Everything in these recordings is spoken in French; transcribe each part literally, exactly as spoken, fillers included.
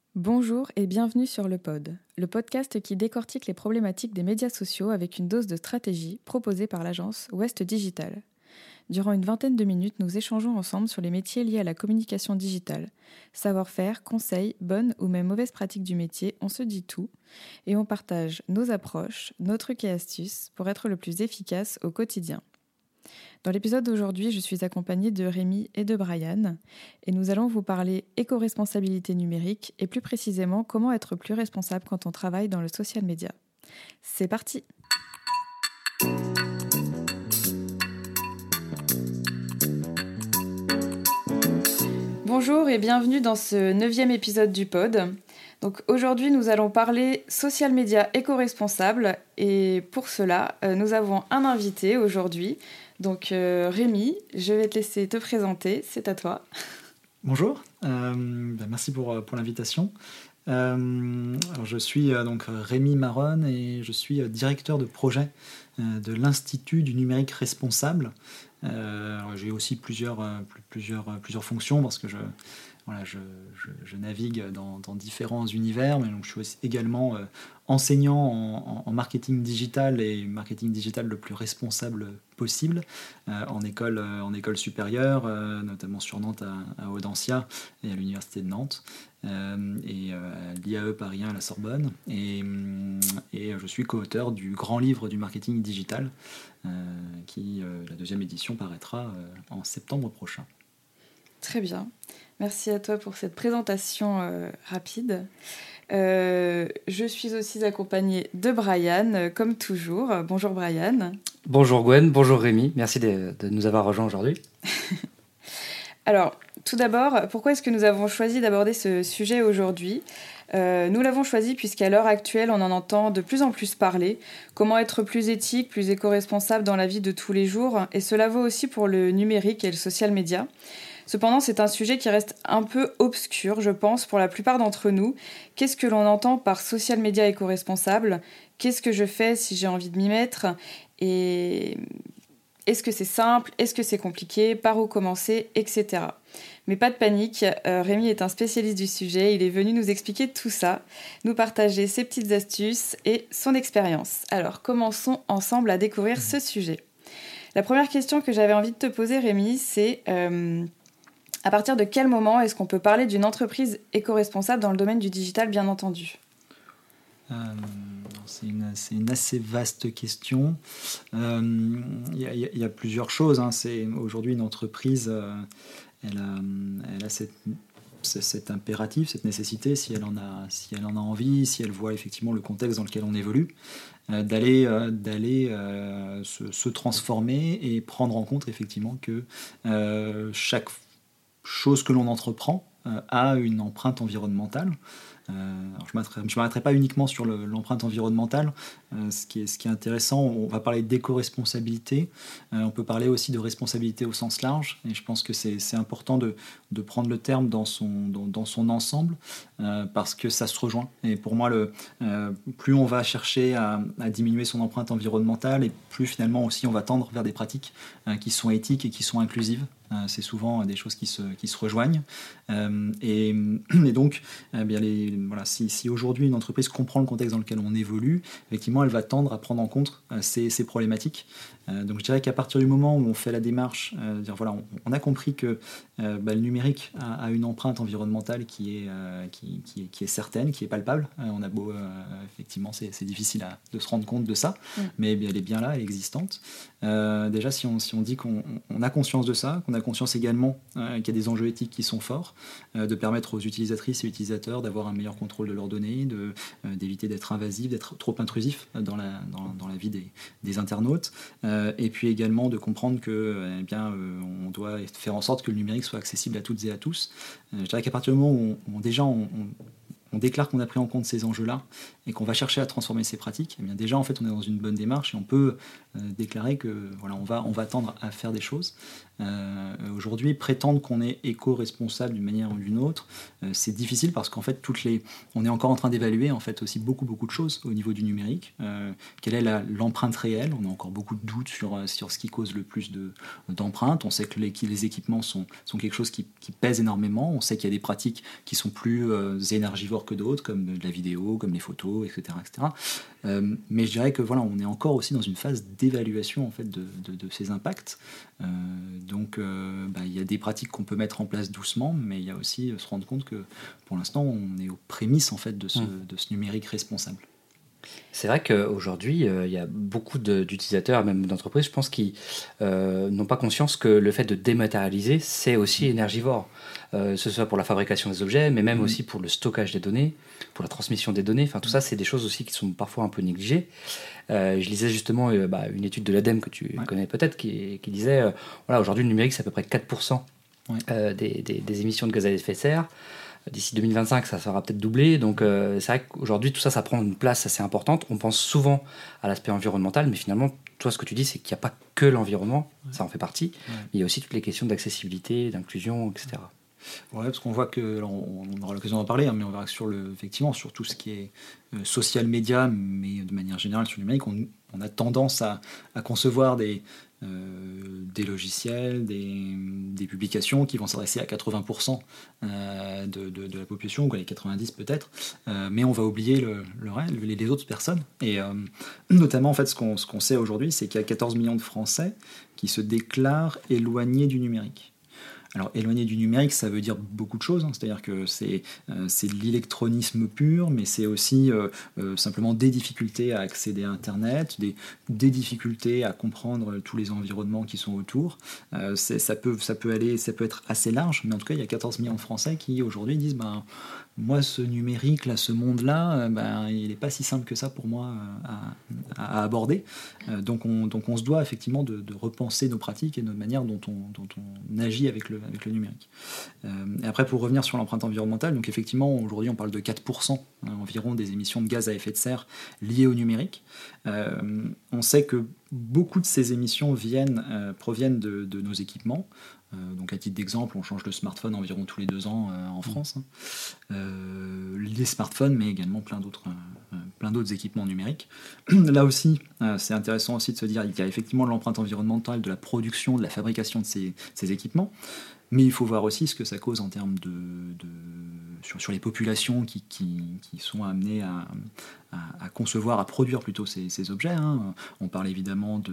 Bonjour et bienvenue sur Le Pod, le podcast qui décortique les problématiques des médias sociaux avec une dose de stratégie proposée par l'agence Ouest Digital. Durant une vingtaine de minutes, nous échangeons ensemble sur les métiers liés à la communication digitale. Savoir-faire, conseils, bonnes ou même mauvaises pratiques du métier, on se dit tout et on partage nos approches, nos trucs et astuces pour être le plus efficace au quotidien. Dans l'épisode d'aujourd'hui, je suis accompagnée de Rémi et de Brian et nous allons vous parler éco-responsabilité numérique et plus précisément comment être plus responsable quand on travaille dans le social media. C'est parti! Bonjour et bienvenue dans ce neuvième épisode du pod. Donc aujourd'hui, nous allons parler social media éco-responsable et pour cela, euh, nous avons un invité aujourd'hui. Donc euh, Rémi, je vais te laisser te présenter, c'est à toi. Bonjour, euh, ben merci pour, pour l'invitation. Euh, alors je suis euh, donc Rémi Maronne et je suis euh, directeur de projet euh, de l'Institut du numérique responsable. Euh, alors j'ai aussi plusieurs, euh, plusieurs, plusieurs fonctions parce que je, voilà, je, je, je navigue dans, dans différents univers, mais donc je suis aussi également euh, enseignant en, en marketing digital et marketing digital le plus responsable possible euh, en, école, euh, en école supérieure, euh, notamment sur Nantes à, à Audencia et à l'Université de Nantes. Euh, et euh, à l'I A E Paris un à la Sorbonne et, et je suis co-auteur du grand livre du marketing digital euh, qui, euh, la deuxième édition paraîtra euh, en septembre prochain. Très bien, merci à toi pour cette présentation euh, rapide. Euh, je suis aussi accompagnée de Brian, euh, comme toujours. Bonjour Brian. Bonjour Gwen, bonjour Rémi, merci de, de nous avoir rejoints aujourd'hui. Alors, tout d'abord, pourquoi est-ce que nous avons choisi d'aborder ce sujet aujourd'hui ? euh, Nous l'avons choisi puisqu'à l'heure actuelle, on en entend de plus en plus parler. Comment être plus éthique, plus éco-responsable dans la vie de tous les jours. Et cela vaut aussi pour le numérique et le social media. Cependant, c'est un sujet qui reste un peu obscur, je pense, pour la plupart d'entre nous. Qu'est-ce que l'on entend par social media éco-responsable ? Qu'est-ce que je fais si j'ai envie de m'y mettre ? Et est-ce que c'est simple ? Est-ce que c'est compliqué ? Par où commencer ? Etc. Mais pas de panique, euh, Rémi est un spécialiste du sujet. Il est venu nous expliquer tout ça, nous partager ses petites astuces et son expérience. Alors, commençons ensemble à découvrir ce sujet. La première question que j'avais envie de te poser, Rémi, c'est... Euh, À partir de quel moment est-ce qu'on peut parler d'une entreprise éco-responsable dans le domaine du digital, bien entendu ? euh, c'est, une, c'est une assez vaste question. Il euh, y, y, y a plusieurs choses. Hein. C'est, aujourd'hui, une entreprise, euh, elle a, elle a cette, cet impératif, cette nécessité, si elle, en a, si elle en a envie, si elle voit effectivement le contexte dans lequel on évolue, euh, d'aller, euh, d'aller euh, se, se transformer et prendre en compte effectivement que euh, chaque chose que l'on entreprend euh, a une empreinte environnementale. Euh, alors je ne m'arrêterai pas uniquement sur le, l'empreinte environnementale. Euh, ce, qui est, ce qui est intéressant, on va parler d'éco-responsabilité. Euh, on peut parler aussi de responsabilité au sens large. Et je pense que c'est, c'est important de, de prendre le terme dans son, dans, dans son ensemble euh, parce que ça se rejoint. Et pour moi, le, euh, plus on va chercher à, à diminuer son empreinte environnementale et plus finalement aussi on va tendre vers des pratiques euh, qui sont éthiques et qui sont inclusives. Euh, c'est souvent des choses qui se, qui se rejoignent. Euh, et, et donc, eh bien les, voilà, si, si aujourd'hui une entreprise comprend le contexte dans lequel on évolue, effectivement, elle va tendre à prendre en compte euh, ces, ces problématiques. Euh, donc, je dirais qu'à partir du moment où on fait la démarche, euh, dire, voilà, on, on a compris que euh, bah, le numérique a, a une empreinte environnementale qui est, euh, qui, qui, est, qui est certaine, qui est palpable. Euh, on a beau, euh, effectivement, c'est, c'est difficile à, de se rendre compte de ça, mmh. mais elle est bien là, elle est existante. Euh, déjà, si on, si on dit qu'on on a conscience de ça, qu'on a conscience également euh, qu'il y a des enjeux éthiques qui sont forts, euh, de permettre aux utilisatrices et utilisateurs d'avoir un meilleur contrôle de leurs données, de, euh, d'éviter d'être invasif, d'être trop intrusif dans la, dans, dans la vie des, des internautes, euh, et puis également de comprendre que, eh bien, euh, on doit faire en sorte que le numérique soit accessible à toutes et à tous. Euh, je dirais qu'à partir du moment où on, on, déjà on, on on déclare qu'on a pris en compte ces enjeux-là et qu'on va chercher à transformer ces pratiques, eh bien déjà en fait on est dans une bonne démarche et on peut euh, déclarer que voilà on va on va tendre à faire des choses. Euh, aujourd'hui, prétendre qu'on est éco-responsable d'une manière ou d'une autre, euh, c'est difficile parce qu'en fait toutes les on est encore en train d'évaluer en fait aussi beaucoup beaucoup de choses au niveau du numérique. Euh, quelle est la, l'empreinte réelle ? On a encore beaucoup de doutes sur sur ce qui cause le plus de d'empreintes. On sait que les, les équipements sont sont quelque chose qui, qui pèse énormément. On sait qu'il y a des pratiques qui sont plus euh, énergivores supports que d'autres, comme de la vidéo, comme les photos, et cetera, et cetera. Euh, mais je dirais que voilà, on est encore aussi dans une phase d'évaluation en fait de, de, de ces impacts. Euh, donc, euh, bah, il y a des pratiques qu'on peut mettre en place doucement, mais il y a aussi euh, se rendre compte que pour l'instant, on est aux prémices en fait de ce, mmh. de ce numérique responsable. C'est vrai qu'aujourd'hui, euh, il y a beaucoup de, d'utilisateurs, même d'entreprises, je pense, qui euh, n'ont pas conscience que le fait de dématérialiser, c'est aussi énergivore. Euh, ce soit pour la fabrication des objets, mais même mmh. aussi pour le stockage des données, pour la transmission des données. Enfin, tout ça, c'est des choses aussi qui sont parfois un peu négligées. Euh, je lisais justement euh, bah, une étude de l'ADEME que tu ouais. connais peut-être, qui, qui disait, euh, voilà, aujourd'hui, le numérique, c'est à peu près quatre pour cent ouais. euh, des, des, des émissions de gaz à effet de serre. D'ici deux mille vingt-cinq, ça sera peut-être doublé. Donc, euh, c'est vrai qu'aujourd'hui, tout ça, ça prend une place assez importante. On pense souvent à l'aspect environnemental, mais finalement, toi, ce que tu dis, c'est qu'il n'y a pas que l'environnement, ouais. ça en fait partie. Ouais. Mais il y a aussi toutes les questions d'accessibilité, d'inclusion, et cetera. Ouais, parce qu'on voit que, on, on aura l'occasion d'en parler, hein, mais on verra que sur le, effectivement, sur tout ce qui est euh, social media, mais de manière générale sur le numérique, on, on a tendance à, à concevoir des, euh, des logiciels, des, des publications qui vont s'adresser à quatre-vingts pour cent euh, de, de, de la population, ou les quatre-vingt-dix peut-être, euh, mais on va oublier le, le reste, les, les autres personnes. Et euh, notamment, en fait, ce qu'on, ce qu'on sait aujourd'hui, c'est qu'il y a quatorze millions de Français qui se déclarent éloignés du numérique. Alors, éloigné du numérique, ça veut dire beaucoup de choses, hein. C'est-à-dire que c'est, euh, c'est de l'électronisme pur, mais c'est aussi euh, euh, simplement des difficultés à accéder à Internet, des, des difficultés à comprendre tous les environnements qui sont autour. Euh, c'est, ça, peut, ça, peut aller, ça peut être assez large, mais en tout cas, il y a quatorze millions de Français qui, aujourd'hui, disent ben, « moi, ce numérique, là, ce monde-là, ben, il n'est pas si simple que ça pour moi à, à, à aborder. Euh, donc, on, donc, on se doit effectivement de, de repenser nos pratiques et notre manière dont on, dont on agit avec le avec le numérique. Euh, et après, pour revenir sur l'empreinte environnementale, donc effectivement, aujourd'hui, on parle de quatre pour cent hein, environ des émissions de gaz à effet de serre liées au numérique. Euh, on sait que beaucoup de ces émissions viennent, euh, proviennent de, de nos équipements. Euh, donc à titre d'exemple, on change de smartphone environ tous les deux ans euh, en France. Hein. Euh, les smartphones, mais également plein d'autres, euh, plein d'autres équipements numériques. Là aussi, euh, c'est intéressant aussi de se dire qu'il y a effectivement l'empreinte environnementale de la production, de la fabrication de ces, ces équipements, mais il faut voir aussi ce que ça cause en termes de, de sur, sur les populations qui, qui, qui sont amenées à, à, à concevoir, à produire plutôt ces, ces objets. Hein. On parle évidemment de,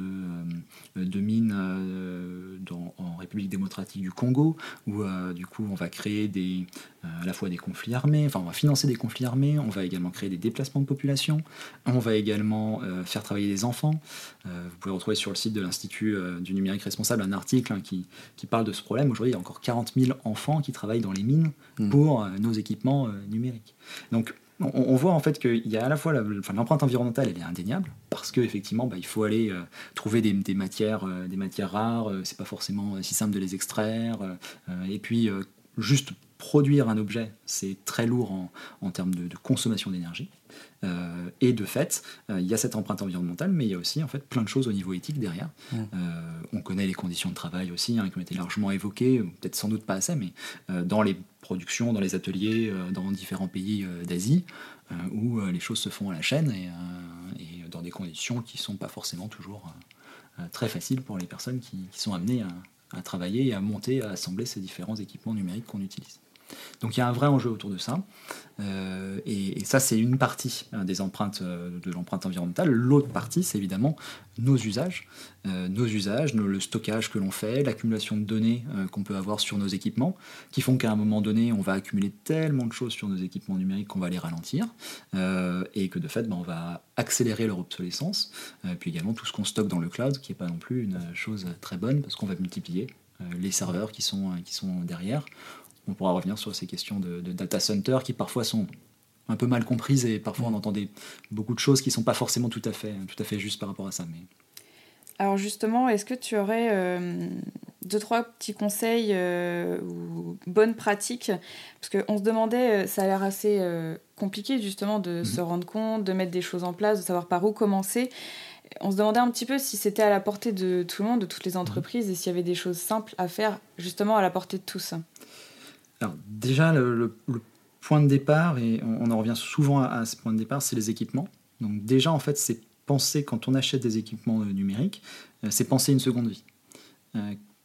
de mines euh, dans, en République démocratique du Congo, où euh, du coup on va créer des, euh, à la fois des conflits armés, enfin on va financer des conflits armés, on va également créer des déplacements de population, on va également euh, faire travailler des enfants. Euh, vous pouvez retrouver sur le site de l'Institut euh, du numérique responsable un article hein, qui, qui parle de ce problème. Aujourd'hui, il y a encore quarante mille enfants qui travaillent dans les mines mmh. pour euh, nos équipements euh, numériques. Donc on, on voit en fait qu'il y a à la fois la, enfin, l'empreinte environnementale, elle est indéniable, parce qu'effectivement, bah, il faut aller euh, trouver des, des, matières, euh, des matières rares, euh, c'est pas forcément si simple de les extraire, euh, et puis euh, juste produire un objet, c'est très lourd en, en termes de, de consommation d'énergie. Euh, et de fait, euh, il y a cette empreinte environnementale, mais il y a aussi en fait plein de choses au niveau éthique derrière. Mmh. Euh, on connaît les conditions de travail aussi, hein, qui ont été largement évoquées, peut-être sans doute pas assez, mais euh, dans les productions, dans les ateliers, euh, dans différents pays euh, d'Asie, euh, où euh, les choses se font à la chaîne et, euh, et dans des conditions qui sont pas forcément toujours euh, très faciles pour les personnes qui, qui sont amenées à, à travailler et à monter, à assembler ces différents équipements numériques qu'on utilise. Donc il y a un vrai enjeu autour de ça, euh, et, et ça c'est une partie hein, des empreintes, euh, de l'empreinte environnementale. L'autre partie c'est évidemment nos usages, euh, nos usages, nos, le stockage que l'on fait, l'accumulation de données euh, qu'on peut avoir sur nos équipements, qui font qu'à un moment donné on va accumuler tellement de choses sur nos équipements numériques qu'on va les ralentir, euh, et que de fait ben, on va accélérer leur obsolescence, euh, puis également tout ce qu'on stocke dans le cloud, qui n'est pas non plus une chose très bonne, parce qu'on va multiplier euh, les serveurs qui sont, qui sont derrière. On pourra revenir sur ces questions de, de data center qui parfois sont un peu mal comprises et parfois on entend des, beaucoup de choses qui ne sont pas forcément tout à fait, tout à fait justes par rapport à ça. Mais... Alors justement, est-ce que tu aurais euh, deux, trois petits conseils euh, ou bonnes pratiques ? Parce qu'on se demandait, ça a l'air assez euh, compliqué justement de mm-hmm. se rendre compte, de mettre des choses en place, de savoir par où commencer. On se demandait un petit peu si c'était à la portée de tout le monde, de toutes les entreprises, mm-hmm. et s'il y avait des choses simples à faire justement à la portée de tous. Alors déjà, le, le, le point de départ, et on, on en revient souvent à, à ce point de départ, c'est les équipements. Donc déjà, en fait, c'est penser, quand on achète des équipements euh, numériques, euh, c'est penser une seconde vie. Euh,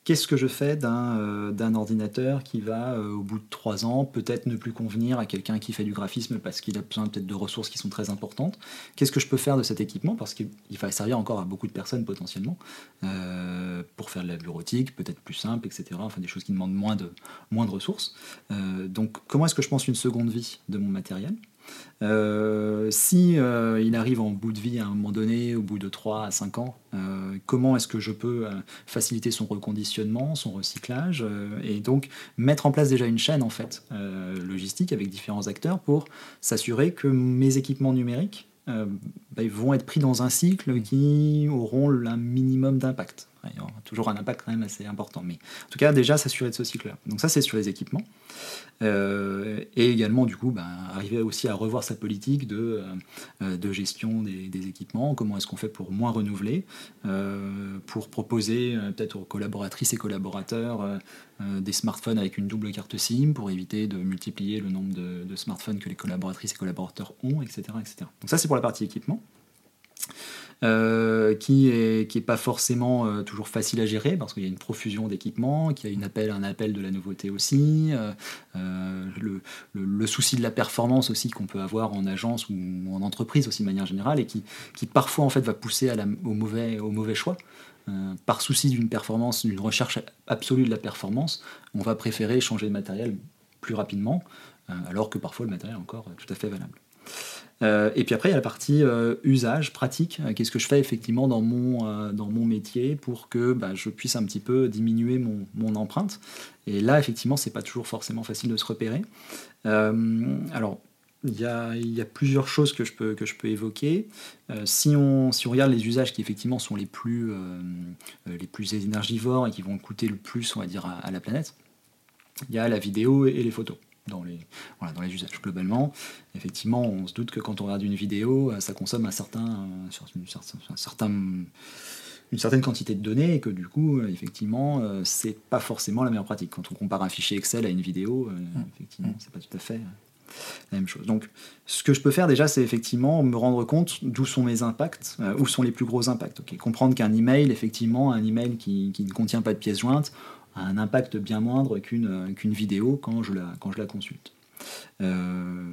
qu'est-ce que je fais d'un, euh, d'un ordinateur qui va, euh, au bout de trois ans, peut-être ne plus convenir à quelqu'un qui fait du graphisme parce qu'il a besoin peut-être de ressources qui sont très importantes. Qu'est-ce que je peux faire de cet équipement? Parce qu'il va servir encore à beaucoup de personnes potentiellement, euh, pour faire de la bureautique, peut-être plus simple, et cetera. Enfin, des choses qui demandent moins de, moins de ressources. Euh, donc, comment est-ce que je pense une seconde vie de mon matériel? Euh, si euh, il arrive en bout de vie à un moment donné, au bout de trois à cinq ans, euh, comment est-ce que je peux euh, faciliter son reconditionnement, son recyclage, euh, et donc mettre en place déjà une chaîne en fait euh, logistique avec différents acteurs pour s'assurer que mes équipements numériques euh, bah, ils vont être pris dans un cycle qui auront un minimum d'impact. Il y aura toujours un impact quand même assez important, mais en tout cas déjà s'assurer de ce cycle-là. Donc ça c'est sur les équipements. Euh, et également du coup ben, arriver aussi à revoir sa politique de, euh, de gestion des, des équipements, comment est-ce qu'on fait pour moins renouveler, euh, pour proposer euh, peut-être aux collaboratrices et collaborateurs euh, euh, des smartphones avec une double carte SIM pour éviter de multiplier le nombre de, de smartphones que les collaboratrices et collaborateurs ont, et cetera, et cetera. Donc ça c'est pour la partie équipement. Euh, qui est qui est pas forcément euh, toujours facile à gérer parce qu'il y a une profusion d'équipements, qu'il y a une appel, un appel de la nouveauté aussi, euh, euh, le, le, le souci de la performance aussi qu'on peut avoir en agence ou en entreprise aussi de manière générale et qui, qui parfois en fait va pousser à la, au, mauvais, au mauvais choix. Euh, par souci d'une performance, d'une recherche absolue de la performance, on va préférer changer de matériel plus rapidement, euh, alors que parfois le matériel est encore tout à fait valable. Euh, et puis après, il y a la partie euh, usage, pratique. Euh, qu'est-ce que je fais effectivement dans mon, euh, dans mon métier pour que bah, je puisse un petit peu diminuer mon, mon empreinte. Et là, effectivement, c'est pas toujours forcément facile de se repérer. Euh, alors, il y a, il y a plusieurs choses que je peux, que je peux évoquer. Euh, si, on, si on regarde les usages qui effectivement sont les plus, euh, les plus énergivores et qui vont coûter le plus, on va dire, à, à la planète, il y a la vidéo et les photos. Dans les, voilà, dans les usages globalement, effectivement, on se doute que quand on regarde une vidéo, ça consomme un certain, une, un certain, une certaine quantité de données et que du coup, effectivement, c'est pas forcément la meilleure pratique. Quand on compare un fichier Excel à une vidéo, effectivement, c'est pas tout à fait la même chose. Donc, ce que je peux faire déjà, c'est effectivement me rendre compte d'où sont mes impacts, euh, où sont les plus gros impacts. Okay. Comprendre qu'un email, effectivement, un email qui, qui ne contient pas de pièces jointes, a un impact bien moindre qu'une, qu'une vidéo quand je la, quand je la consulte. Euh,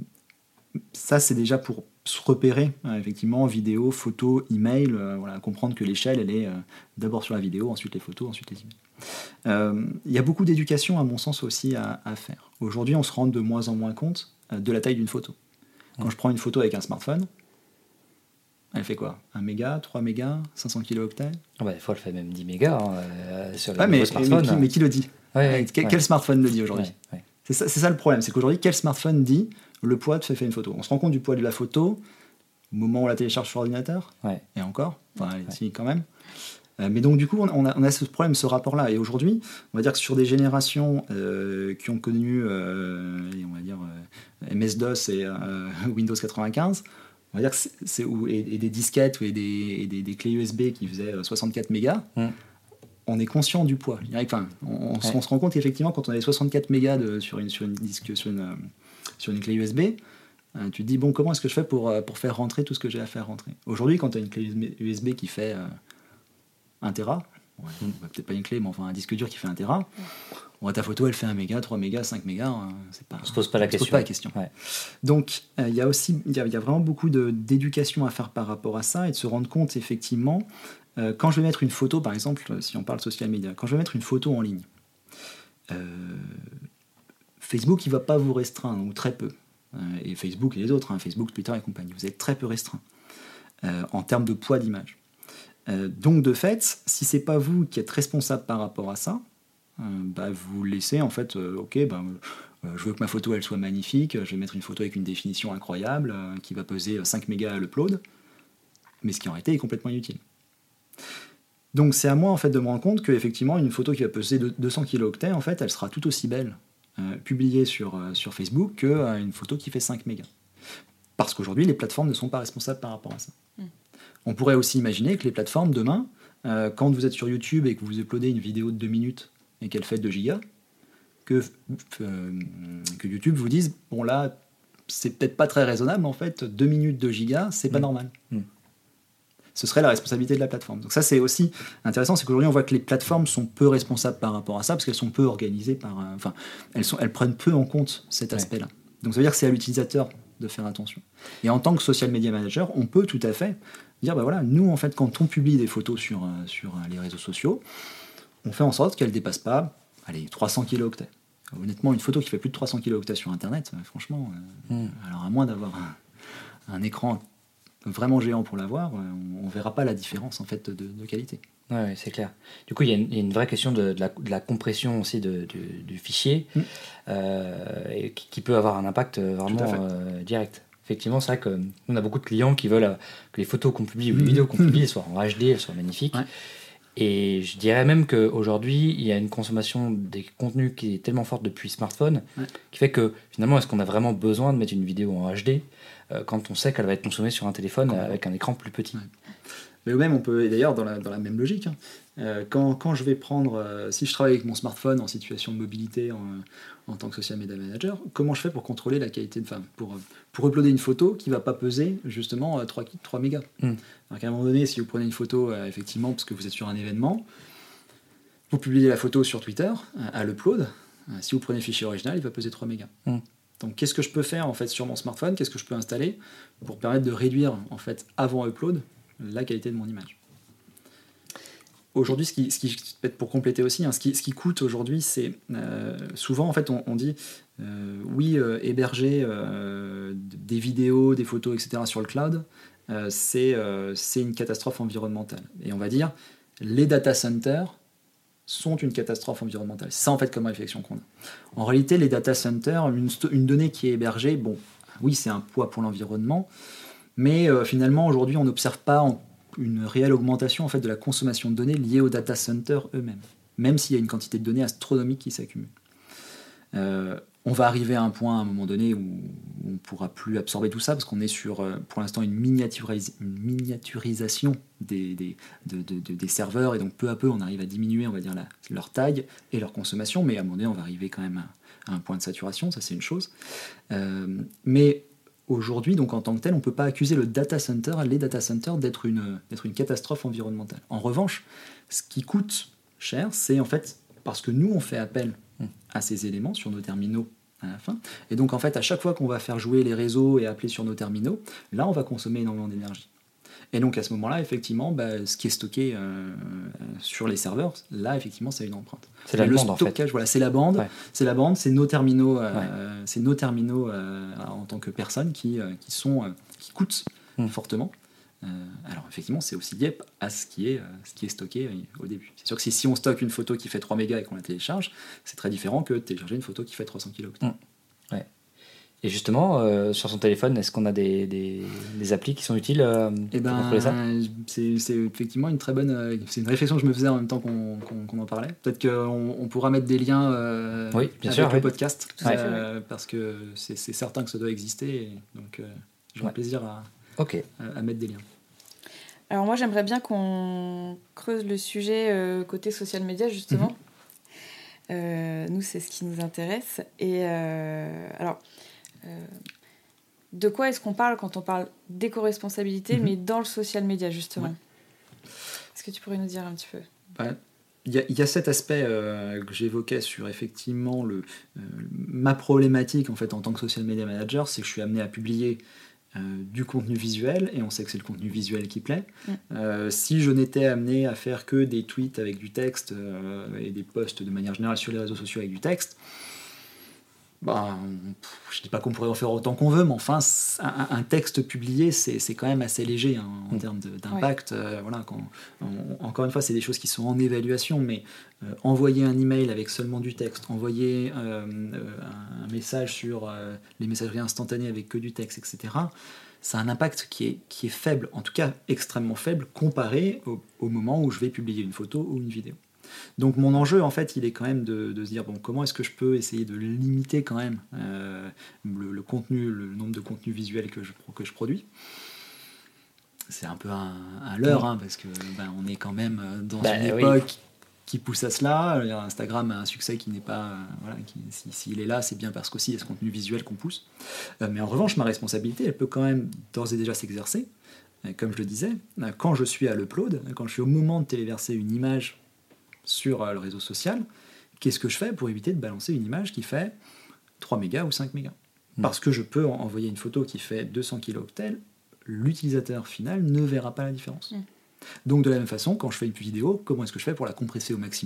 ça, c'est déjà pour se repérer, hein, effectivement, vidéo, photo, email, euh, voilà, comprendre que l'échelle, elle est euh, d'abord sur la vidéo, ensuite les photos, ensuite les emails. Euh, il y a beaucoup d'éducation, à mon sens, aussi à, à faire. Aujourd'hui, on se rend de moins en moins compte euh, de la taille d'une photo. Quand je prends une photo avec un smartphone, elle fait quoi? un méga, trois mégas, cinq cents kilooctets? Ah bah, des fois, elle fait même dix mégas hein, euh, sur les ouais, mais, smartphones. Mais qui, mais qui le dit? Ouais, ouais, quel, ouais. quel smartphone le dit aujourd'hui? ouais, ouais. c'est, ça, c'est ça le problème, c'est qu'aujourd'hui, quel smartphone dit le poids de fait faire une photo? On se rend compte du poids de la photo au moment où on la télécharge sur l'ordinateur, ouais. et encore, enfin, ouais. si, quand même. Euh, mais donc, du coup, on a, on a ce problème, ce rapport-là. Et aujourd'hui, on va dire que sur des générations euh, qui ont connu, euh, on va dire, euh, M S-DOS et euh, Windows quatre-vingt-quinze, on va dire que c'est, c'est, ou, et, et des disquettes ou et des, et des, des clés U S B qui faisaient soixante-quatre mégas, mm. on est conscient du poids. Enfin, on, on, ouais. on se rend compte qu'effectivement, quand on a soixante-quatre mégas de, sur, une, sur, une disque, sur, une, sur une clé U S B, euh, tu te dis, bon, comment est-ce que je fais pour, pour faire rentrer tout ce que j'ai à faire rentrer? Aujourd'hui, quand tu as une clé U S B qui fait euh, un téra, ouais, mm. peut-être pas une clé, mais enfin un disque dur qui fait un téra, ouais, ta photo, elle fait un méga, trois mégas, cinq mégas, hein, c'est pas, on se pose pas la question. Pose pas la question. Ouais. Donc, il euh, y a aussi, il y, y a vraiment beaucoup de, d'éducation à faire par rapport à ça et de se rendre compte, effectivement, euh, quand je vais mettre une photo, par exemple, si on parle social media, quand je vais mettre une photo en ligne, euh, Facebook, il va pas vous restreindre, ou très peu. Euh, et Facebook et les autres, hein, Facebook, Twitter et compagnie, vous êtes très peu restreint euh, en termes de poids d'image. Euh, donc, de fait, si c'est pas vous qui êtes responsable par rapport à ça, Euh, bah, vous laissez en fait, euh, ok, bah, euh, je veux que ma photo elle soit magnifique, je vais mettre une photo avec une définition incroyable euh, qui va peser cinq mégas à l'upload, mais ce qui en réalité est complètement inutile. Donc c'est à moi en fait de me rendre compte qu'effectivement une photo qui va peser deux cents kilooctets, en fait, elle sera tout aussi belle euh, publiée sur, euh, sur Facebook qu'une euh, photo qui fait cinq mégas. Parce qu'aujourd'hui les plateformes ne sont pas responsables par rapport à ça. Mm. On pourrait aussi imaginer que les plateformes demain, euh, quand vous êtes sur YouTube et que vous uploadez une vidéo de deux minutes et qu'elle fait deux gigas, que, euh, que YouTube vous dise, bon là, c'est peut-être pas très raisonnable, en fait, deux minutes, deux gigas, c'est pas mmh. normal. Mmh. ce serait la responsabilité de la plateforme. Donc ça, c'est aussi intéressant, c'est qu'aujourd'hui, on voit que les plateformes sont peu responsables par rapport à ça, parce qu'elles sont peu organisées, par, euh, enfin, elles, sont, elles prennent peu en compte cet Ouais. aspect-là. Donc ça veut dire que c'est à l'utilisateur de faire attention. Et en tant que social media manager, on peut tout à fait dire, bah voilà, nous, en fait, quand on publie des photos sur, euh, sur euh, les réseaux sociaux, on fait en sorte qu'elles ne dépassent pas, allez, trois cents kilooctets. Honnêtement, une photo qui fait plus de trois cents kilooctets sur Internet, euh, franchement, euh, Mm. alors à moins d'avoir un, un écran vraiment géant pour l'avoir, euh, on ne verra pas la différence en fait de, de qualité. Ouais, ouais, c'est clair. Du coup, il y, a une- il y a une vraie question de, de la, de la compression aussi de, du, du fichier Mm. euh, et qui, qui peut avoir un impact euh, Tout à vraiment fait. euh, direct. Effectivement, c'est vrai que nous, on a beaucoup de clients qui veulent euh, que les photos qu'on publie ou les Mm. vidéos qu'on publie elles soient en H D, elles soient magnifiques. Ouais. Et je dirais même qu'aujourd'hui, il y a une consommation des contenus qui est tellement forte depuis smartphone, Ouais. qui fait que finalement, est-ce qu'on a vraiment besoin de mettre une vidéo en H D euh, quand on sait qu'elle va être consommée sur un téléphone euh, avec un écran plus petit? Ouais. Mais même, on peut, et d'ailleurs, dans la, dans la même logique, hein, euh, quand, quand je vais prendre, euh, si je travaille avec mon smartphone en situation de mobilité en, en tant que social media manager, comment je fais pour contrôler la qualité de, enfin, pour, pour uploader une photo qui ne va pas peser justement euh, trois mégas. Mm. Donc à un moment donné, si vous prenez une photo, euh, effectivement, parce que vous êtes sur un événement, vous publiez la photo sur Twitter, euh, à l'upload, euh, si vous prenez le fichier original, il va peser trois mégas. Mm. Donc qu'est-ce que je peux faire en fait sur mon smartphone, qu'est-ce que je peux installer pour permettre de réduire en fait avant upload la qualité de mon image. Aujourd'hui, ce qui, ce qui peut-être pour compléter aussi, hein, ce, qui, ce qui coûte aujourd'hui, c'est euh, souvent en fait on, on dit euh, oui euh, héberger euh, des vidéos, des photos, et cetera sur le cloud, euh, c'est euh, c'est une catastrophe environnementale. Et on va dire les data centers sont une catastrophe environnementale. C'est ça en fait comme réflexion qu'on a. En réalité, les data centers, une, une donnée qui est hébergée, bon, oui, c'est un poids pour l'environnement, mais euh, finalement, aujourd'hui, on n'observe pas en, une réelle augmentation en fait, de la consommation de données liée aux data centers eux-mêmes, même s'il y a une quantité de données astronomique qui s'accumule. Euh, on va arriver à un point à un moment donné où on ne pourra plus absorber tout ça, parce qu'on est sur, euh, pour l'instant, une, miniaturis- une miniaturisation des, des, de, de, de, des serveurs, et donc peu à peu, on arrive à diminuer, on va dire, la, leur taille et leur consommation, mais à un moment donné, on va arriver quand même à, à un point de saturation, ça c'est une chose. Euh, mais aujourd'hui, donc en tant que tel, on ne peut pas accuser le data center, les data centers, d'être une, d'être une catastrophe environnementale. En revanche, ce qui coûte cher, c'est en fait parce que nous, on fait appel à ces éléments sur nos terminaux à la fin. Et donc, en fait, à chaque fois qu'on va faire jouer les réseaux et appeler sur nos terminaux, là, on va consommer énormément d'énergie. Et donc, à ce moment-là, effectivement, bah, ce qui est stocké euh, sur les serveurs, là, effectivement, c'est une empreinte. C'est la le bande, en stockage, fait. voilà, c'est la bande, Ouais. c'est la bande, c'est nos terminaux, euh, Ouais. c'est nos terminaux euh, en tant que personnes qui, euh, qui sont, euh, qui coûtent Mm. fortement. Euh, alors effectivement, c'est aussi lié à ce qui est, euh, ce qui est stocké euh, au début. C'est sûr que si, si on stocke une photo qui fait trois mégas et qu'on la télécharge, c'est très différent que de télécharger une photo qui fait trois cents kilooctets. Mm. Ouais. Et justement, euh, sur son téléphone, est-ce qu'on a des, des, des applis qui sont utiles euh, Et pour contrôler ça? ben, c'est, c'est effectivement une très bonne, euh, c'est une réflexion que je me faisais en même temps qu'on, qu'on, qu'on en parlait. Peut-être qu'on on pourra mettre des liens euh, Oui, bien avec sûr, le oui. podcast, Tout à fait, euh, parce que c'est, c'est certain que ça doit exister. Et donc, euh, j'ai Ouais. un plaisir à, Ok. à, à mettre des liens. Alors moi, j'aimerais bien qu'on creuse le sujet euh, côté social media, justement. Mhm. Euh, nous, c'est ce qui nous intéresse. Et euh, alors, euh, de quoi est-ce qu'on parle quand on parle d'éco-responsabilité, Mhm. mais dans le social media, justement? Ouais. Est-ce que tu pourrais nous dire un petit peu? Ouais. Il y, a, il y a cet aspect euh, que j'évoquais sur effectivement le, euh, ma problématique en fait en tant que social media manager, c'est que je suis amené à publier euh, du contenu visuel, et on sait que c'est le contenu visuel qui plaît. Mm. Euh, si je n'étais amené à faire que des tweets avec du texte euh, et des posts de manière générale sur les réseaux sociaux avec du texte, bah, pff, je ne dis pas qu'on pourrait en faire autant qu'on veut, mais enfin, un, un texte publié, c'est, c'est quand même assez léger hein, en Mm. termes de, d'impact. Ouais. Euh, voilà, quand, on, encore une fois, c'est des choses qui sont en évaluation, mais euh, envoyer un email avec seulement du texte, envoyer euh, un, un message sur euh, les messageries instantanées avec que du texte, et cetera, ça a un impact qui est, qui est faible, en tout cas extrêmement faible, comparé au, au moment où je vais publier une photo ou une vidéo. Donc mon enjeu, en fait, il est quand même de, de se dire, bon, comment est-ce que je peux essayer de limiter quand même euh, le, le contenu, le nombre de contenus visuels que je, que je produis. C'est un peu un, un leurre, hein, parce que ben, on est quand même dans bah, une oui. époque qui pousse à cela. Instagram a un succès qui n'est pas... Euh, voilà, qui, si, s'il est là, c'est bien parce qu'aussi il y a ce contenu visuel qu'on pousse. Euh, mais en revanche, ma responsabilité, elle peut quand même d'ores et déjà s'exercer comme je le disais, quand je suis à l'upload, quand je suis au moment de téléverser une image sur le réseau social, qu'est-ce que je fais pour éviter de balancer une image qui fait trois mégas ou cinq mégas ? Mmh. Parce que je peux envoyer une photo qui fait deux cents kilooctets, l'utilisateur final ne verra pas la différence. Mmh. Donc de la même façon, quand je fais une vidéo, comment est-ce que je fais pour la compresser au maximum ?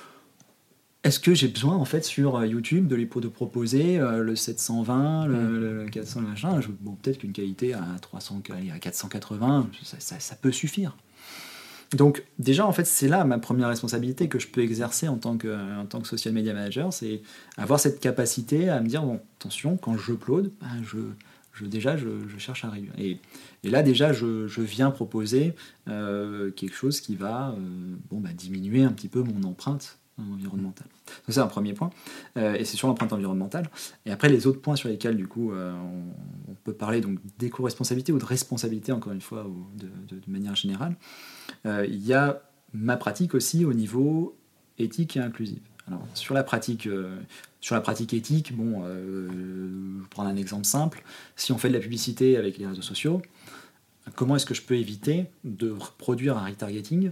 Est-ce que j'ai besoin, en fait, sur YouTube, de, les, de proposer euh, le sept cent vingt, le, mmh. le quatre cents, le machin je, bon, peut-être qu'une qualité à, trois cents, à quatre cent quatre-vingts, ça, ça, ça peut suffire. Donc déjà, en fait, c'est là ma première responsabilité que je peux exercer en tant que, en tant que social media manager, c'est avoir cette capacité à me dire, bon, attention, quand je upload, ben, je, je, déjà, je, je cherche à réduire. Et, et là, déjà, je, je viens proposer euh, quelque chose qui va euh, bon, bah, diminuer un petit peu mon empreinte environnementale. Donc c'est un premier point, euh, et c'est sur l'empreinte environnementale. Et après, les autres points sur lesquels, du coup, euh, on, on peut parler donc, d'éco-responsabilité ou de responsabilité, encore une fois, ou de, de, de manière générale, il euh, y a ma pratique aussi au niveau éthique et inclusive. Alors, sur la pratique, euh, sur la pratique éthique, bon, euh, je vais prendre un exemple simple. Si on fait de la publicité avec les réseaux sociaux, comment est-ce que je peux éviter de produire un retargeting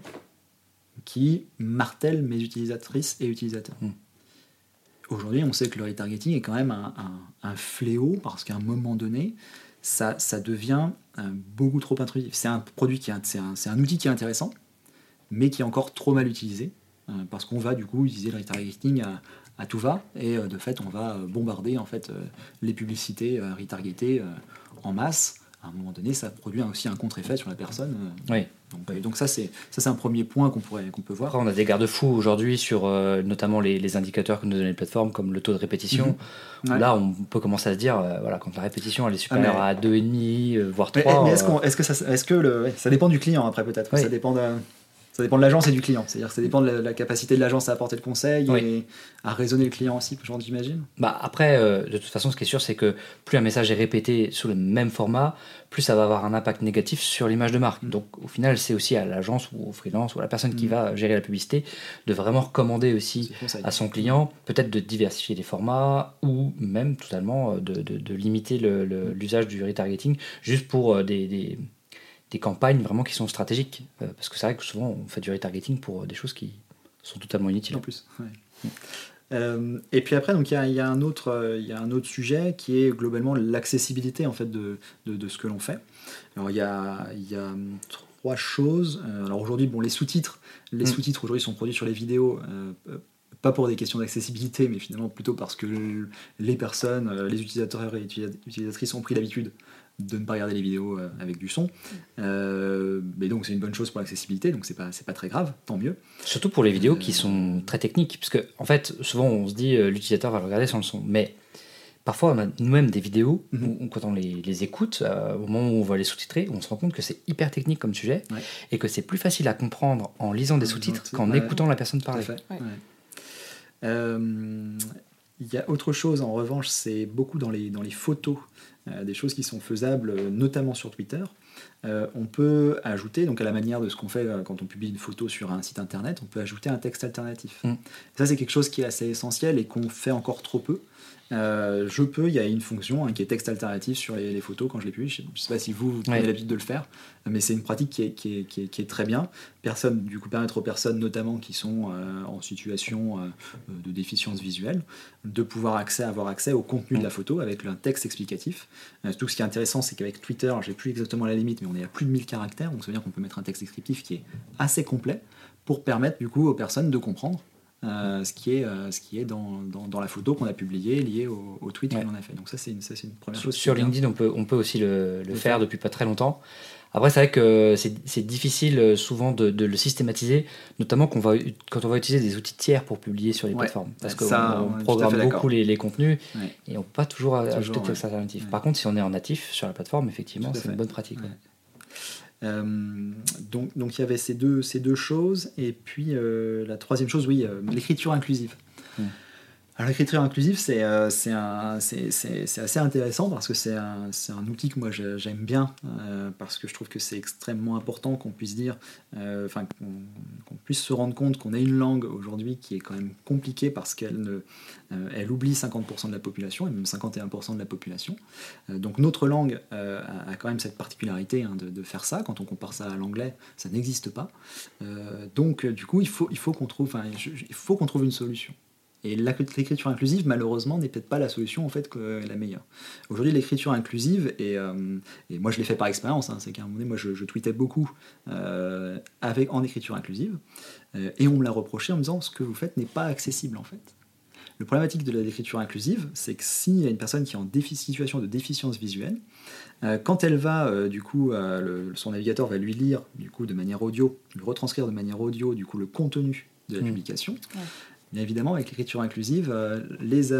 qui martèle mes utilisatrices et utilisateurs ? mmh. Aujourd'hui, on sait que le retargeting est quand même un, un, un fléau parce qu'à un moment donné, ça, ça devient euh, beaucoup trop intrusif. C'est un produit qui est, c'est un, c'est un outil qui est intéressant, mais qui est encore trop mal utilisé euh, parce qu'on va du coup utiliser le retargeting à, à tout va et euh, de fait, on va bombarder en fait euh, les publicités euh, retargetées euh, en masse. À un moment donné, ça produit aussi un contre-effet sur la personne. Oui. Donc, donc ça, c'est, ça, c'est un premier point qu'on, pourrait, qu'on peut voir. Après, on a des garde-fous aujourd'hui sur euh, notamment les, les indicateurs que nous donnent les plateformes, comme le taux de répétition. Mmh. Ouais. Là, on peut commencer à se dire, euh, voilà, quand la répétition elle est supérieure ah, mais... à deux virgule cinq, euh, voire trois. Mais, mais est-ce, qu'on, est-ce que, ça, est-ce que le, ouais, ça dépend du client après peut-être. Oui. Ça dépend de... Ça dépend de l'agence et du client. C'est-à-dire que ça dépend de la, la capacité de l'agence à apporter le conseil oui. et à raisonner le client aussi, genre, j'imagine. Bah après, euh, de toute façon, ce qui est sûr, c'est que plus un message est répété sous le même format, plus ça va avoir un impact négatif sur l'image de marque. Mmh. Donc au final, c'est aussi à l'agence ou au freelance ou à la personne mmh. qui va gérer la publicité de vraiment recommander aussi à son client, peut-être de diversifier les formats ou même totalement de, de, de limiter le, le, l'usage du retargeting juste pour euh, des... des des campagnes vraiment qui sont stratégiques. Euh, parce que c'est vrai que souvent, on fait du retargeting pour des choses qui sont totalement inutiles. En plus, ouais. mmh. euh, Et puis après, il y, y, y a un autre sujet qui est globalement l'accessibilité en fait, de, de, de ce que l'on fait. Alors, il y a, y a trois choses. Alors aujourd'hui, bon, les sous-titres, les mmh. sous-titres aujourd'hui sont produits sur les vidéos, euh, pas pour des questions d'accessibilité, mais finalement plutôt parce que les personnes, les utilisateurs et utilisatrices ont pris l'habitude de ne pas regarder les vidéos avec du son. Euh, mais donc c'est une bonne chose pour l'accessibilité, donc c'est pas, c'est pas très grave, tant mieux. Surtout pour les vidéos euh... qui sont très techniques, parce que en fait, souvent on se dit euh, l'utilisateur va le regarder sans le son, mais parfois on a nous-mêmes des vidéos mm-hmm. où, où quand on les, les écoute, euh, au moment où on va les sous-titrer, on se rend compte que c'est hyper technique comme sujet, ouais. et que c'est plus facile à comprendre en lisant des sous-titres qu'en ouais. écoutant la personne parler. Tout à fait. Ouais. Ouais. Euh, il y a autre chose en revanche, c'est beaucoup dans les, dans les photos, euh, des choses qui sont faisables, notamment sur Twitter. Euh, on peut ajouter, donc à la manière de ce qu'on fait quand on publie une photo sur un site internet, on peut ajouter un texte alternatif. Mmh. Ça, c'est quelque chose qui est assez essentiel et qu'on fait encore trop peu. Euh, je peux, il y a une fonction hein, qui est texte alternatif sur les, les photos quand je les publie. Je ne sais pas si vous, vous prenez ouais. l'habitude de le faire, mais c'est une pratique qui est, qui est, qui est, qui est très bien. Personne, du coup, permettre aux personnes, notamment qui sont euh, en situation euh, de déficience visuelle, de pouvoir accès, avoir accès au contenu de la photo avec un texte explicatif. Euh, tout ce qui est intéressant, c'est qu'avec Twitter, j'ai plus exactement la limite, mais on est à plus de mille caractères, donc ça veut dire qu'on peut mettre un texte descriptif qui est assez complet pour permettre du coup aux personnes de comprendre Euh, ce qui est, euh, ce qui est dans, dans, dans la photo qu'on a publiée liée au, au tweet ouais. qu'on a fait. Donc ça c'est une, ça, c'est une première chose. Sur LinkedIn, on peut, on peut aussi le, le faire depuis pas très longtemps. Après, c'est vrai que c'est, c'est difficile souvent de, de le systématiser, notamment qu'on va, quand on va utiliser des outils tiers pour publier sur les ouais. plateformes. Parce qu'on on programme beaucoup les, les contenus ouais. et on ne peut pas toujours, toujours ajouter de texte ouais. alternatif. Ouais. Par contre, si on est en natif sur la plateforme, effectivement, c'est fait. Une bonne pratique. Ouais. Ouais. Euh, donc, donc il y avait ces deux, ces deux choses et puis euh, la troisième chose, oui, euh, l'écriture inclusive. Mmh. Alors, l'écriture inclusive, c'est, euh, c'est, un, c'est, c'est, c'est assez intéressant parce que c'est un, c'est un outil que moi j'aime bien, euh, parce que je trouve que c'est extrêmement important qu'on puisse dire, euh, enfin, qu'on, qu'on puisse se rendre compte qu'on a une langue aujourd'hui qui est quand même compliquée parce qu'elle ne, euh, elle oublie cinquante pour cent de la population et même cinquante et un pour cent de la population. Euh, donc notre langue euh, a, a quand même cette particularité hein, de, de faire ça. Quand on compare ça à l'anglais, ça n'existe pas. Euh, donc du coup, il faut, il faut qu'on trouve, enfin, je, il faut qu'on trouve une solution. Et l'écriture inclusive, malheureusement, n'est peut-être pas la solution en fait que la meilleure. Aujourd'hui, l'écriture inclusive, et, euh, et moi je l'ai fait par expérience, hein, c'est qu'à un moment donné, moi je, je tweetais beaucoup euh, avec, en écriture inclusive, euh, et on me l'a reproché en me disant ce que vous faites n'est pas accessible en fait. Le problématique de l'écriture inclusive, c'est que s'il y a une personne qui est en défi- situation de déficience visuelle, euh, quand elle va, euh, du coup, euh, le, son navigateur va lui lire du coup de manière audio, lui retranscrire de manière audio du coup le contenu de la mmh. publication. Ouais. Bien évidemment, avec l'écriture inclusive, euh, les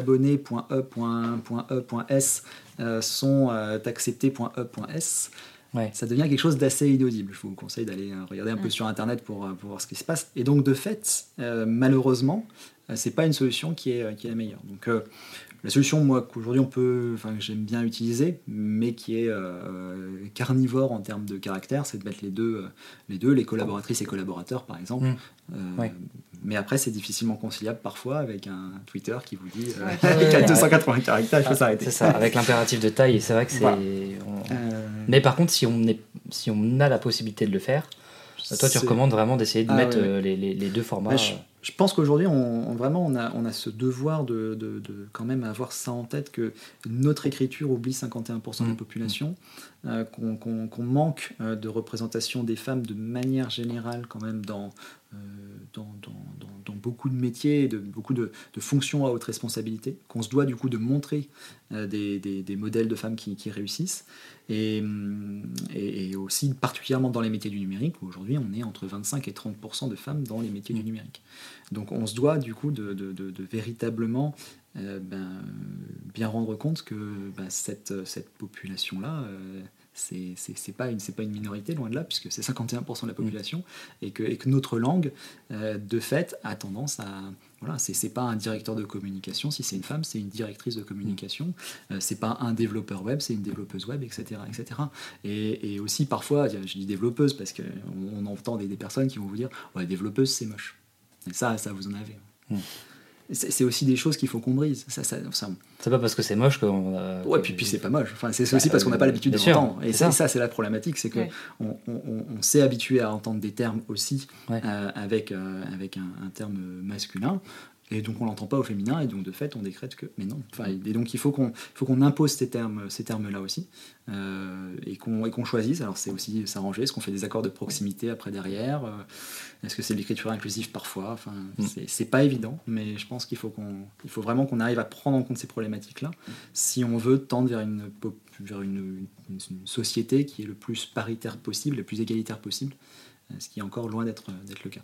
abonnés.e.e.s euh, sont euh, acceptés.e.s. Ouais. Ça devient quelque chose d'assez inaudible. Je vous conseille d'aller euh, regarder un mmh. peu sur Internet pour, euh, pour voir ce qui se passe. Et donc, de fait, euh, malheureusement, euh, c'est pas une solution qui est, euh, qui est la meilleure. Donc, euh, la solution, moi, qu'aujourd'hui on peut, enfin, que j'aime bien utiliser, mais qui est euh, carnivore en termes de caractère, c'est de mettre les deux, euh, les deux, les collaboratrices et collaborateurs, par exemple. Mmh. Euh, ouais. Mais après, c'est difficilement conciliable parfois avec un Twitter qui vous dit euh, ouais. qu'à deux cent quatre-vingts caractères, il faut ah, s'arrêter. C'est ça, avec l'impératif de taille, c'est vrai que c'est. Voilà. On... Euh... Mais par contre, si on, est... si on a la possibilité de le faire, toi, tu c'est... recommandes vraiment d'essayer de ah, mettre ouais, ouais. Les, les, les deux formats. Je, je pense qu'aujourd'hui, on, on, vraiment, on a, on a ce devoir de, de, de quand même avoir ça en tête, que notre écriture oublie cinquante et un pour cent mmh. de la population, euh, qu'on, qu'on, qu'on manque euh, de représentation des femmes de manière générale quand même dans, euh, dans, dans, dans, dans beaucoup de métiers, de, beaucoup de, de fonctions à haute responsabilité, qu'on se doit du coup de montrer euh, des, des, des modèles de femmes qui, qui réussissent. Et, et, et aussi particulièrement dans les métiers du numérique, où aujourd'hui on est entre vingt-cinq et trente pour cent de femmes dans les métiers mmh. du numérique. Donc on se doit du coup de, de, de, de véritablement euh, ben, bien rendre compte que ben, cette, cette population-là, euh, c'est, c'est, c'est, pas une, c'est pas une minorité, loin de là, puisque c'est cinquante et un pour cent de la population, mmh. et, que, et que notre langue, euh, de fait, a tendance à... Voilà, c'est, c'est pas un directeur de communication, si c'est une femme, c'est une directrice de communication, euh, c'est pas un développeur web, c'est une développeuse web, et cetera et cetera. Et, et aussi, parfois, je dis développeuse parce qu'on on entend des, des personnes qui vont vous dire « ouais, développeuse, c'est moche ». Et ça, ça, vous en avez. Mmh. C'est, c'est aussi des choses qu'il faut qu'on brise. Ça, ça, ça... C'est pas parce que c'est moche qu'on a... Ouais, puis, puis c'est pas moche. Enfin, c'est, c'est aussi parce qu'on n'a pas l'habitude de l'entendre. Et c'est ça. ça, c'est la problématique, c'est qu'on ouais. on, on, on s'est habitué à entendre des termes aussi ouais. euh, avec, euh, avec un, un terme masculin. Et donc on l'entend pas au féminin, et donc de fait on décrète que mais non. Enfin, et donc il faut qu'on, faut qu'on impose ces termes, ces termes-là aussi, euh, et qu'on, et qu'on choisisse. Alors c'est aussi s'arranger. Est-ce qu'on fait des accords de proximité après derrière? Est-ce que c'est de l'écriture inclusive parfois? Enfin, mm. c'est, c'est pas évident, mais je pense qu'il faut qu'on, il faut vraiment qu'on arrive à prendre en compte ces problématiques-là, si on veut tendre vers une, vers une, une, une société qui est le plus paritaire possible, le plus égalitaire possible, ce qui est encore loin d'être, d'être le cas.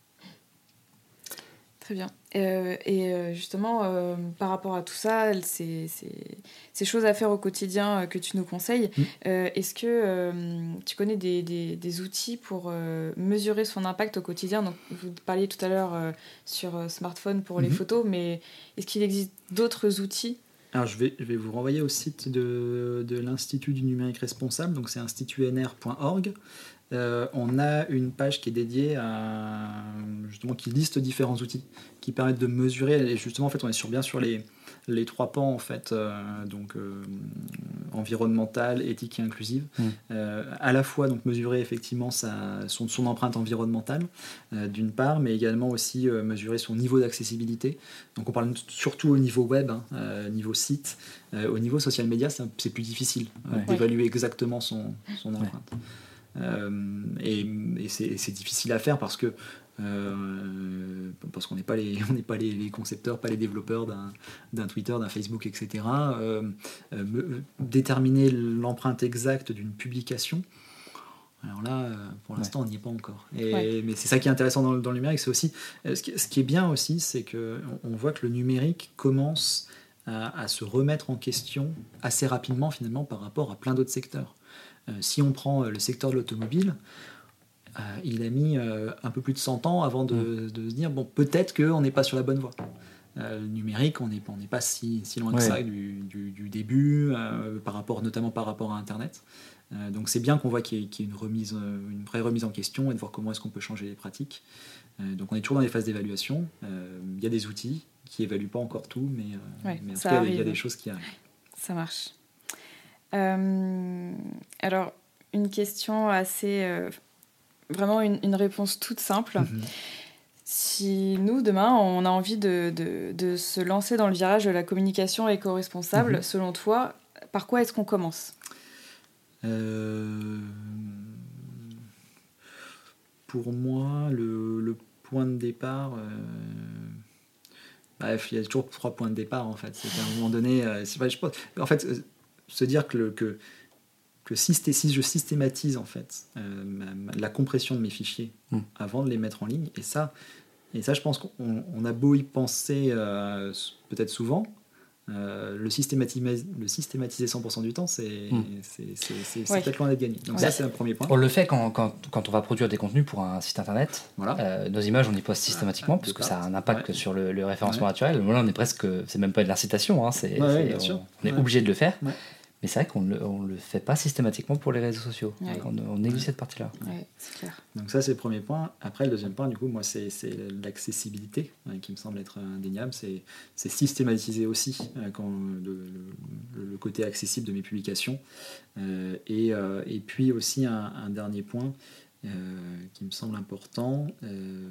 Très bien. Euh, et justement, euh, par rapport à tout ça, ces, ces, ces choses à faire au quotidien euh, que tu nous conseilles, mmh. euh, est-ce que euh, tu connais des, des, des outils pour euh, mesurer son impact au quotidien? Donc, vous parliez tout à l'heure euh, sur euh, smartphone pour mmh. les photos, mais est-ce qu'il existe d'autres outils? Alors, je vais, je vais vous renvoyer au site de, de l'Institut du numérique responsable, donc c'est institut n r point org. Euh, on a une page qui est dédiée à, justement, qui liste différents outils qui permettent de mesurer, et justement en fait on est sur, bien sur les, les trois pans en fait, euh, donc euh, environnemental, éthique et inclusive, mmh. euh, à la fois donc mesurer effectivement sa, son, son empreinte environnementale euh, d'une part, mais également aussi euh, mesurer son niveau d'accessibilité. Donc on parle surtout au niveau web, hein, euh, niveau site, euh, au niveau social media c'est, c'est plus difficile euh, ouais. d'évaluer exactement son, son empreinte. Ouais. Euh, et, et, c'est, et c'est difficile à faire parce que euh, parce qu'on n'est pas les on n'est pas les, les concepteurs, pas les développeurs d'un, d'un Twitter, d'un Facebook, et cetera. Euh, euh, déterminer l'empreinte exacte d'une publication. Alors là, pour l'instant, ouais. on n'y est pas encore. Et, ouais. Mais c'est ça qui est intéressant dans, dans le numérique, c'est aussi ce qui, ce qui est bien aussi, c'est que on, on voit que le numérique commence à, à se remettre en question assez rapidement finalement par rapport à plein d'autres secteurs. Euh, si on prend euh, le secteur de l'automobile, euh, il a mis euh, un peu plus de cent ans avant de, mmh. de se dire bon, peut-être qu'on n'est pas sur la bonne voie. Euh, le numérique, on n'est on n'est pas si, si loin que Ouais. ça du, du, du début, euh, par rapport, notamment par rapport à Internet. Euh, donc c'est bien qu'on voit qu'il y ait, qu'il y ait une, remise, une vraie remise en question et de voir comment est-ce qu'on peut changer les pratiques. Euh, donc on est toujours dans les phases d'évaluation. Euh, il y a des outils qui n'évaluent pas encore tout, mais, euh, Ouais, mais en tout ça cas, il y a arrive. des choses qui arrivent. Ça marche. Euh, alors, une question assez... euh, vraiment une, une réponse toute simple. Mhm. Si nous, demain, on a envie de, de, de se lancer dans le virage de la communication éco-responsable, Mhm. selon toi, par quoi est-ce qu'on commence ? Euh, Pour moi, le, le point de départ... euh, Bref, il y a toujours trois points de départ en fait. C'est qu'à un moment donné, euh, c'est pas, je pense, en fait, euh, se dire que, le, que, que si, si je systématise en fait euh, ma, ma, la compression de mes fichiers mm. avant de les mettre en ligne, et ça, et ça, je pense qu'on on a beau y penser euh, peut-être souvent, euh, le, systématiser, le systématiser cent pour cent du temps, c'est mm. ouais. peut-être loin d'être gagné. Donc ouais. ça, c'est un premier point. On le fait quand, quand, quand on va produire des contenus pour un site internet. Voilà. Euh, nos images, on y poste systématiquement, Ah, parce que départ. ça a un impact ouais. sur le, le référencement ouais. naturel. Là, on est presque, c'est même pas de l'incitation, hein, c'est, ouais, c'est, bien on, sûr. on est ouais. obligé de le faire. Ouais. Mais c'est vrai qu'on ne le, le fait pas systématiquement pour les réseaux sociaux. Ouais. On, on néglige ouais. cette partie-là. Ouais, c'est clair. Donc ça, c'est le premier point. Après, le deuxième point, du coup, moi, c'est, c'est l'accessibilité hein, qui me semble être indéniable. C'est, c'est systématiser aussi euh, quand, le, le, le côté accessible de mes publications. Euh, et, euh, et puis aussi, un, un dernier point euh, qui me semble important, euh,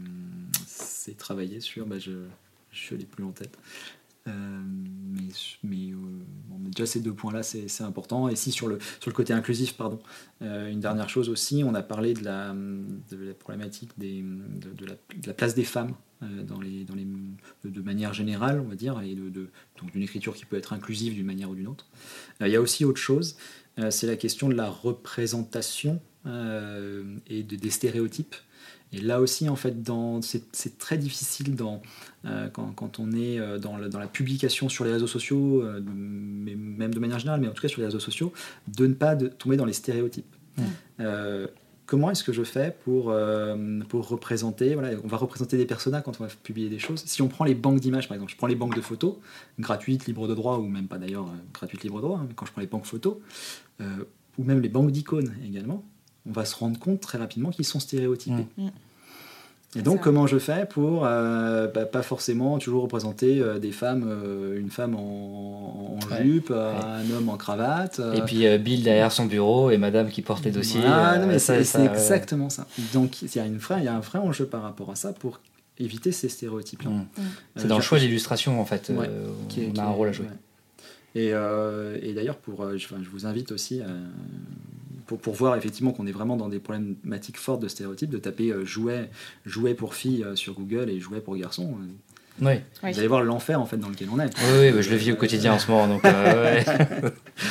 c'est travailler sur... Bah, je ne l'ai plus en tête. Euh, mais mais euh, bon, déjà ces deux points là c'est, c'est important. Et si sur le, sur le côté inclusif, pardon, euh, une dernière chose aussi, on a parlé de la, de la problématique des, de, de, la, de la place des femmes euh, dans les, dans les, de, de manière générale, on va dire, et de, de, donc d'une écriture qui peut être inclusive d'une manière ou d'une autre. Euh, il y a aussi autre chose, euh, c'est la question de la représentation euh, et de, des stéréotypes. Et là aussi, en fait, dans, c'est, c'est très difficile dans, euh, quand, quand on est dans la, dans la publication sur les réseaux sociaux, euh, mais même de manière générale, mais en tout cas sur les réseaux sociaux, de ne pas de, tomber dans les stéréotypes. Mmh. Euh, comment est-ce que je fais pour, euh, pour représenter, voilà, on va représenter des personas quand on va publier des choses. Si on prend les banques d'images, par exemple, je prends les banques de photos, gratuites, libres de droit, ou même pas d'ailleurs euh, gratuites, libres de droit, hein, mais quand je prends les banques photos, euh, ou même les banques d'icônes également, on va se rendre compte très rapidement qu'ils sont stéréotypés. Mmh. Et donc, ça. comment je fais pour euh, bah, pas forcément toujours représenter euh, des femmes, euh, une femme en, en ouais. jupe, euh, ouais. un homme en cravate. Euh... Et puis euh, Bill derrière son bureau et madame qui porte les dossiers. Ah, euh, non, mais ça, c'est, ça, c'est ouais. exactement ça. Donc, il y a une vraie, il y a un vrai enjeu par rapport à ça pour éviter ces stéréotypes-là. Mmh. Mmh. C'est Euh, dans le choix je... de l'illustration, en fait. Ouais, euh, qui est, on qui a est, un rôle à jouer. Ouais. Et, euh, et d'ailleurs, pour, euh, je, enfin, je vous invite aussi, euh, pour, pour voir effectivement qu'on est vraiment dans des problématiques fortes de stéréotypes, de taper euh, jouet, jouet pour filles euh, sur Google et jouet pour garçons. Euh, oui. Vous oui. allez voir l'enfer en fait dans lequel on est. Oui, oui bah, je le vis au quotidien en ce moment. Donc, euh, ouais.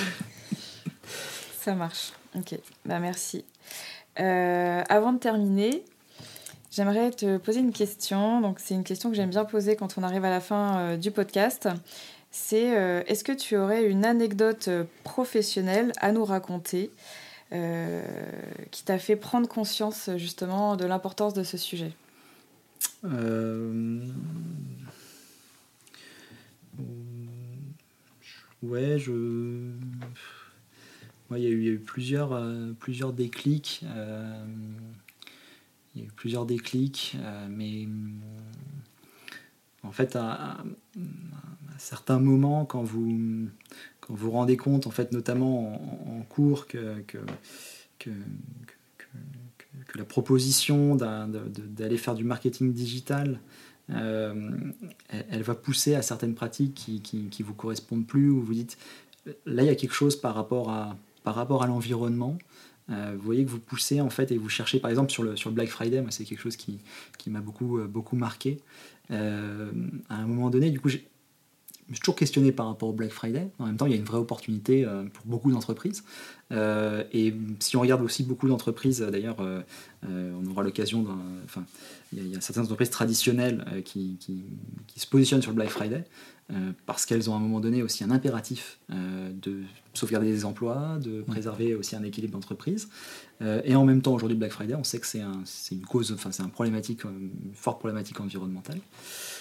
Ça marche. Ok, bah, merci. Euh, avant de terminer, j'aimerais te poser une question. Donc, c'est une question que j'aime bien poser quand on arrive à la fin euh, du podcast. C'est euh, est-ce que tu aurais une anecdote professionnelle à nous raconter euh, qui t'a fait prendre conscience justement de l'importance de ce sujet ? euh... Ouais, je... Ouais, il y a eu, il y a eu plusieurs, euh, plusieurs déclics. Euh... Il y a eu plusieurs déclics, euh, mais en fait, à, à, à certains moments, quand vous quand vous rendez compte, en fait, notamment en, en cours, que, que, que, que, que, que la proposition d'un, de, de, d'aller faire du marketing digital, euh, elle, elle va pousser à certaines pratiques qui, qui, qui vous correspondent plus, où vous dites, là, il y a quelque chose par rapport à, par rapport à l'environnement. Euh, vous voyez que vous poussez en fait et vous cherchez, par exemple sur le, sur le Black Friday, moi c'est quelque chose qui, qui m'a beaucoup, euh, beaucoup marqué. Euh, à un moment donné, du coup, j'ai, je me suis toujours questionné par rapport au Black Friday. En même temps, il y a une vraie opportunité euh, pour beaucoup d'entreprises. Euh, et si on regarde aussi beaucoup d'entreprises, d'ailleurs, euh, euh, on aura l'occasion d'un, enfin, il y, a, il y a certaines entreprises traditionnelles euh, qui, qui, qui se positionnent sur le Black Friday. Euh, parce qu'elles ont à un moment donné aussi un impératif euh, de sauvegarder des emplois, de préserver aussi un équilibre d'entreprise. Euh, et en même temps, aujourd'hui, Black Friday, on sait que c'est, un, c'est une cause, enfin c'est un problématique, une forte problématique environnementale.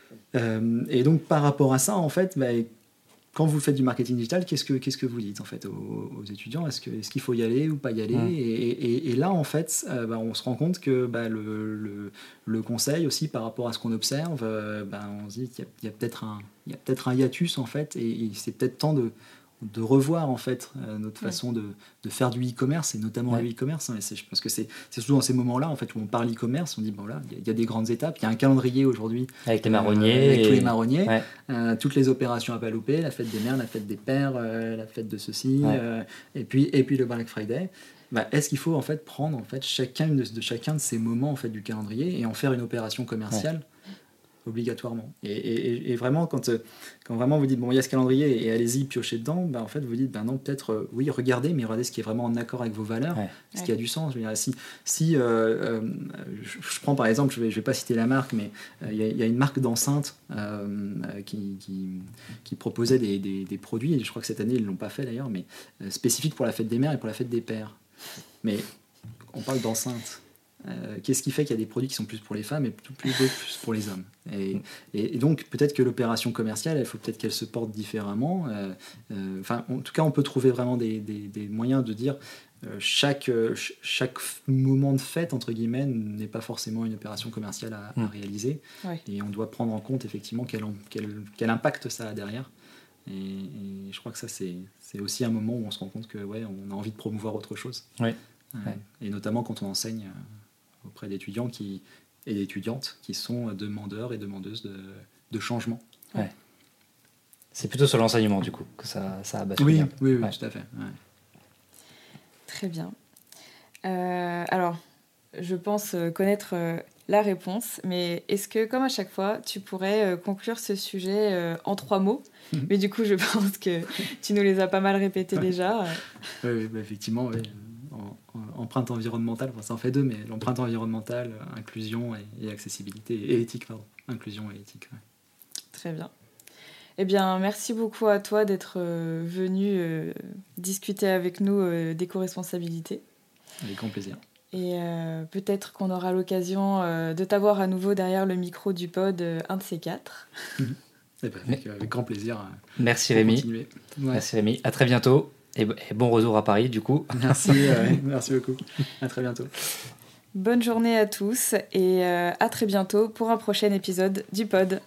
Euh, et donc, par rapport à ça, en fait, bah, quand vous faites du marketing digital, qu'est-ce que, qu'est-ce que vous dites en fait, aux, aux étudiants ? Est-ce, que, est-ce qu'il faut y aller ou pas y aller ? mmh. et, et, et là, en fait, euh, bah, on se rend compte que bah, le, le, le conseil aussi, par rapport à ce qu'on observe, euh, bah, on se dit qu'il y a, il y a, peut-être un, il y a peut-être un hiatus, en fait, et, et c'est peut-être temps de, de revoir en fait euh, notre ouais. façon de, de faire du e-commerce, et notamment ouais. le e-commerce. Hein, et c'est, je pense que c'est, c'est surtout dans ces moments-là en fait, où on parle e-commerce, on dit bon là, il y, y a des grandes étapes, il y a un calendrier aujourd'hui avec les marronniers, euh, avec et... tous les marronniers, ouais. euh, toutes les opérations à pas louper, la fête des mères, la fête des pères, euh, la fête de ceci, ouais. euh, et puis et puis le Black Friday. Bah, est-ce qu'il faut en fait prendre en fait chacun de, de chacun de ces moments en fait du calendrier et en faire une opération commerciale ouais. obligatoirement. Et, et, et vraiment, quand, quand vraiment vous dites, bon, il y a ce calendrier et allez-y, piochez dedans, ben, en fait, vous dites, ben non, peut-être, euh, oui, regardez, mais regardez ce qui est vraiment en accord avec vos valeurs, ouais. ce qui a du sens. Je veux dire, si, si euh, euh, je, je prends par exemple, je ne vais, je vais pas citer la marque, mais il euh, y, y a une marque d'enceinte euh, qui, qui, qui proposait des, des, des produits, et je crois que cette année, ils ne l'ont pas fait d'ailleurs, mais euh, spécifiques pour la fête des mères et pour la fête des pères. Mais on parle d'enceinte. Euh, qu'est-ce qui fait qu'il y a des produits qui sont plus pour les femmes et plus, plus, plus pour les hommes et, et, et donc peut-être que l'opération commerciale, il faut peut-être qu'elle se porte différemment. Euh, euh, enfin, en tout cas, on peut trouver vraiment des, des, des moyens de dire euh, chaque, euh, chaque moment de fête, entre guillemets, n'est pas forcément une opération commerciale à, à réaliser. Ouais. Et on doit prendre en compte effectivement quel, quel, quel impact ça a derrière. Et, et je crois que ça, c'est, c'est aussi un moment où on se rend compte que ouais, on a envie de promouvoir autre chose. Ouais. Euh, ouais. Et notamment quand on enseigne euh, auprès d'étudiants qui, et d'étudiantes qui sont demandeurs et demandeuses de, de changement. Ouais. C'est plutôt sur l'enseignement, du coup, que ça, ça a basculé. Oui, oui, oui ouais. tout à fait. Ouais. Très bien. Euh, alors, je pense connaître euh, la réponse, mais est-ce que, comme à chaque fois, tu pourrais euh, conclure ce sujet euh, en trois mots ? Mm-hmm. Mais du coup, je pense que tu nous les as pas mal répétés ouais. déjà. Oui, oui bah, effectivement, oui. Empreinte environnementale, enfin, ça en fait deux, mais l'empreinte environnementale, inclusion et, et accessibilité, et éthique, pardon. Inclusion et éthique. Ouais. Très bien. Eh bien, merci beaucoup à toi d'être euh, venu euh, discuter avec nous euh, d'éco-responsabilité. Avec grand plaisir. Et euh, peut-être qu'on aura l'occasion euh, de t'avoir à nouveau derrière le micro du pod, euh, un de ces quatre. Mmh. Eh ben, avec, avec grand plaisir. Merci Rémi. Ouais. Merci Rémi. À très bientôt. Et bon retour à Paris, du coup. Merci, euh, merci beaucoup. À très bientôt. Bonne journée à tous et euh, à très bientôt pour un prochain épisode du pod.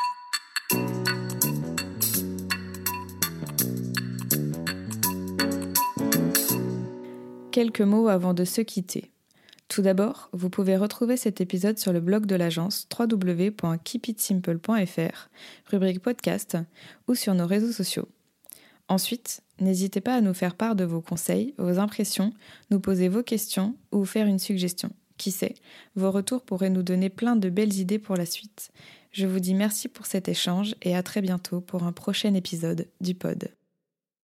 Quelques mots avant de se quitter. Tout d'abord, vous pouvez retrouver cet épisode sur le blog de l'agence w w w point keep it simple point f r, rubrique podcast, ou sur nos réseaux sociaux. Ensuite, n'hésitez pas à nous faire part de vos conseils, vos impressions, nous poser vos questions ou faire une suggestion. Qui sait, vos retours pourraient nous donner plein de belles idées pour la suite. Je vous dis merci pour cet échange et à très bientôt pour un prochain épisode du pod.